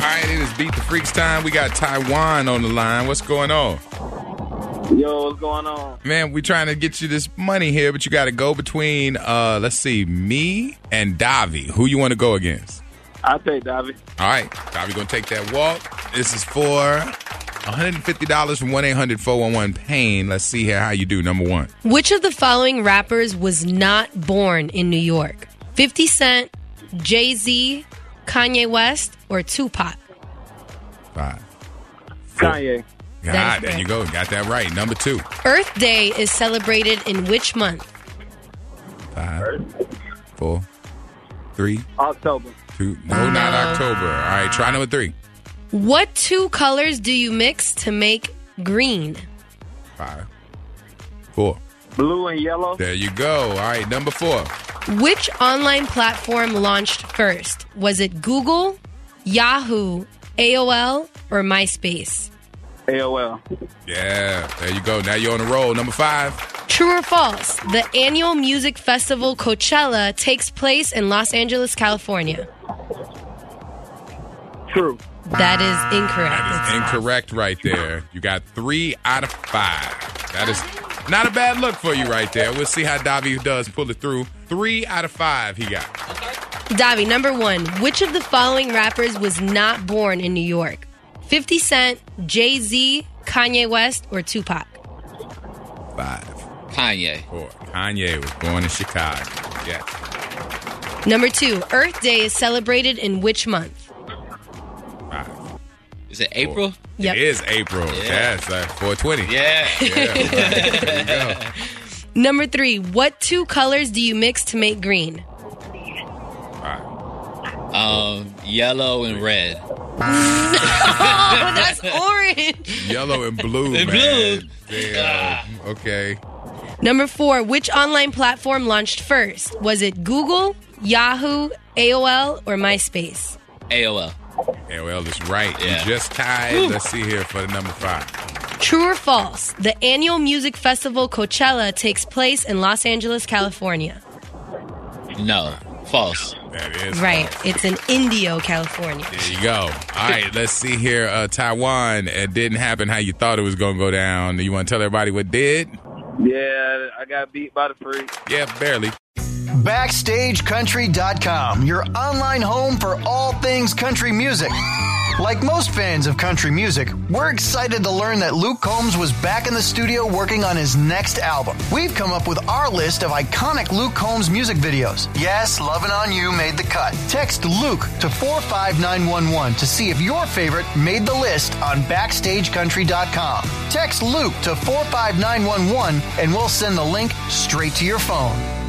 right, it is Beat the Freaks time. We got Taiwan on the line. What's going on? Yo, what's going on? Man, we trying to get you this money here, but you got to go between, let's see, me and Davi. Who you want to go against? I'll take Davi. All right, Davi going to take that walk. This is for $150 from 1-800-411-PAIN. Let's see here how you do. Number one. Which of the following rappers was not born in New York? 50 Cent, Jay-Z, Kanye West, or Tupac? 5. 4. Kanye. There you go. Got that right. Number two. Earth Day is celebrated in which month? 5, 4, 3, October. 2. No, not October. All right, try number 3. What two colors do you mix to make green? 5, 4. Blue and yellow. There you go. All right, number 4. Which online platform launched first? Was it Google, Yahoo, AOL, or MySpace? AOL. Yeah, there you go. Now you're on the roll. Number 5. True or false? The annual music festival Coachella takes place in Los Angeles, California. True. That is incorrect. That is incorrect right there. You got 3 out of 5. That is not a bad look for you right there. We'll see how Davi does pull it through. 3 out of 5 he got. Davi, number 1. Which of the following rappers was not born in New York? 50 Cent, Jay-Z, Kanye West, or Tupac? 5. Kanye. 4. Kanye was born in Chicago. Yes. Number 2. Earth Day is celebrated in which month? 5. Is it April? Yep. It is April. Yeah. Yes, 420. Yeah. Yeah, there you go. Number 3. What two colors do you mix to make green? 5. Yellow and red. Oh, that's orange. Yellow and blue, And man. blue. Damn. Okay. Number 4. Which online platform launched first? Was it Google, Yahoo, AOL, or MySpace? AOL. AOL is right. Yeah. You just tied. Woo. Let's see here for the number 5. True or false? The annual music festival Coachella takes place in Los Angeles, California. No. False. That is Right. false. It's in Indio, California. There you go. All right, let's see here. Taiwan, it didn't happen how you thought it was going to go down. You want to tell everybody what did? Yeah, I got beat by the freak. Yeah, barely. BackstageCountry.com, your online home for all things country music. Like most fans of country music, we're excited to learn that Luke Combs was back in the studio working on his next album. We've come up with our list of iconic Luke Combs music videos. Yes, Lovin' On You made the cut. Text Luke to 45911 to see if your favorite made the list on BackstageCountry.com. Text Luke to 45911 and we'll send the link straight to your phone.